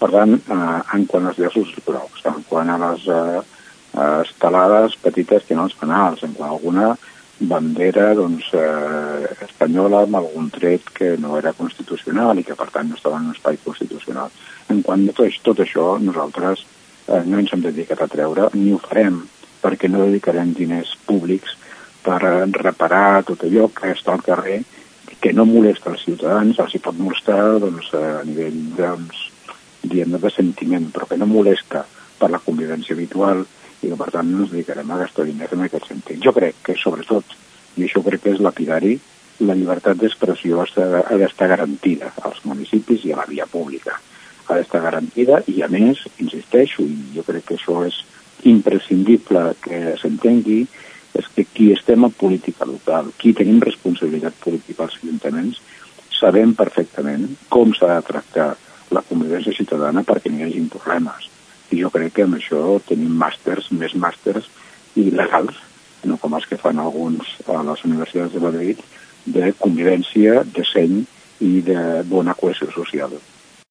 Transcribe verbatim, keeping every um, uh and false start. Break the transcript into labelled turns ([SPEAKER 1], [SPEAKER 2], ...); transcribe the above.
[SPEAKER 1] Per tant, eh, en quant als llaços grocs, en quant a les eh, estelades petites que no els penals, en quant a alguna bandera doncs, eh, espanyola amb algun tret que no era constitucional i que per tant no estava en un espai constitucional. En quant a tot, tot això, nosaltres eh, no ens hem dedicat a treure, ni ho farem, perquè no dedicarem diners públics per reparar tot allò que està al carrer, que no molesta els ciutadans, els hi pot molestar doncs, a nivell doncs, diguem de sentiment, però que no molesta per la convivència habitual, i que per tant no ens dedicarem a gastar diners en aquest sentit. Jo crec que sobretot, i això crec que és lapidari, la llibertat d'expressió ha d'estar garantida als municipis i a la via pública. Ha d'estar garantida i a més, insisteixo, i jo crec que això és imprescindible que s'entengui, és que qui estem en política local, qui tenim responsabilitat política als ajuntaments, sabem perfectament com s'ha de tractar la convivència ciutadana perquè no hi hagi problemes. I jo crec que amb això tenim màsters, més màsters il·legals, no com els que fan alguns a les universitats de Madrid, de convivència, de seny i de bona cohesió social.